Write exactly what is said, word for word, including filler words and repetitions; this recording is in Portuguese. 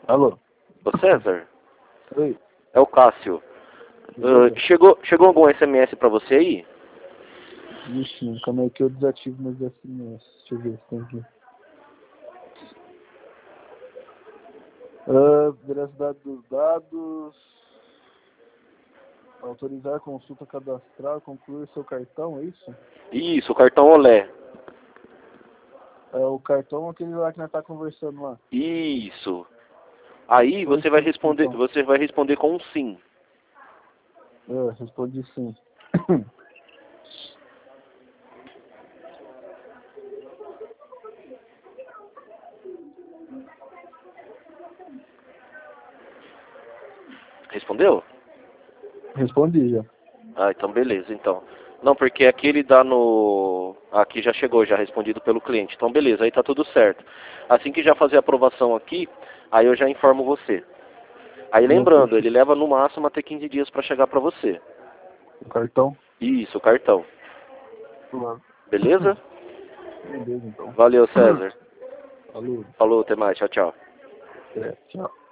Alô? Ô César, Oi. é o Cássio. Uh, chegou, chegou algum S M S pra você aí? Vixe, mano, calma aí que eu desativo meus S M S. Deixa eu ver se tem aqui. Uh, veracidade dos dados. Autorizar a consulta cadastral, concluir seu cartão, é isso? Isso, o cartão Olé. É o cartão aquele lá que nós tá conversando lá. Isso. Aí Foi você vai sim, responder, então. você vai responder com um sim. É, respondi sim. Respondeu? Respondi já. Ah, então beleza, então. Não, porque aqui ele dá no... Aqui já chegou, já respondido pelo cliente. Então beleza, aí tá tudo certo. Assim que já fazer a aprovação aqui, aí eu já informo você. Aí Não, lembrando, fechou. ele leva no máximo até quinze dias para chegar para você. O cartão? Isso, o cartão. Claro. Beleza? Beleza, então. Valeu, César. Falou. Falou, até mais. Tchau, tchau. É, tchau.